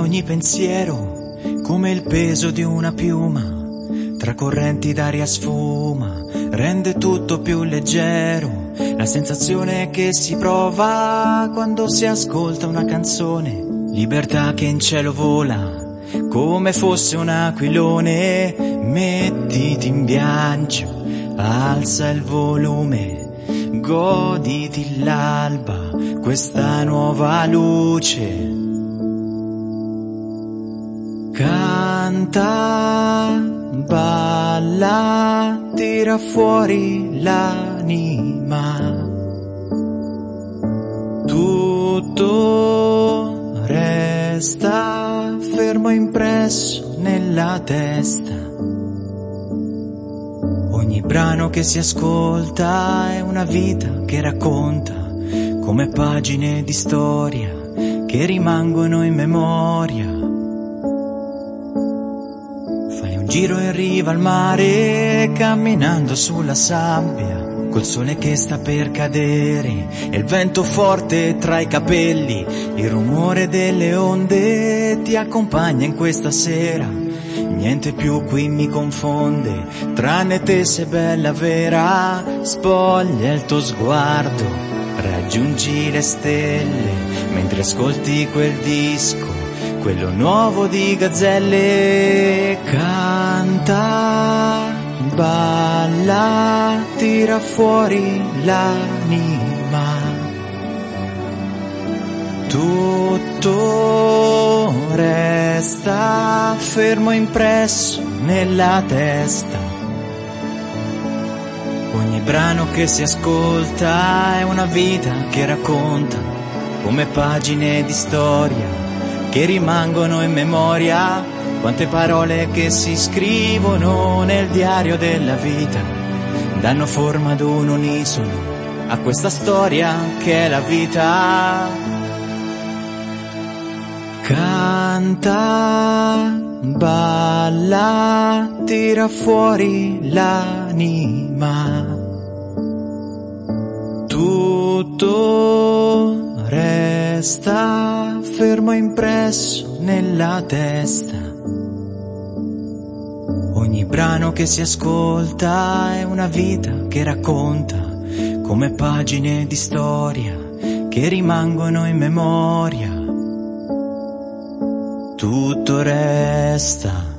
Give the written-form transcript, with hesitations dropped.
ogni pensiero, come il peso di una piuma, tra correnti d'aria sfuma, rende tutto più leggero. La sensazione che si prova quando si ascolta una canzone, libertà che in cielo vola, come fosse un aquilone. Mettiti in viaggio, alza il volume, goditi l'alba, questa nuova luce. Canta, balla, tira fuori l'anima. Tutto resta fermo impresso nella testa. Ogni brano che si ascolta è una vita che racconta, come pagine di storia che rimangono in memoria. Fai un giro in riva al mare, camminando sulla sabbia, col sole che sta per cadere e il vento forte tra i capelli. Il rumore delle onde ti accompagna in questa sera. Niente più qui mi confonde, tranne te sei bella vera. Spoglia il tuo sguardo, raggiungi le stelle, mentre ascolti quel disco, quello nuovo di Gazzelle. Canta, balla, tira fuori l'anima. Tutto resta fermo impresso nella testa. Ogni brano che si ascolta è una vita che racconta, come pagine di storia che rimangono in memoria. Quante parole che si scrivono nel diario della vita danno forma ad un unisono, a questa storia che è la vita. Canta, balla, tira fuori l'anima. Tutto resta fermo impresso nella testa. Ogni brano che si ascolta è una vita che racconta, come pagine di storia che rimangono in memoria. Tutto resta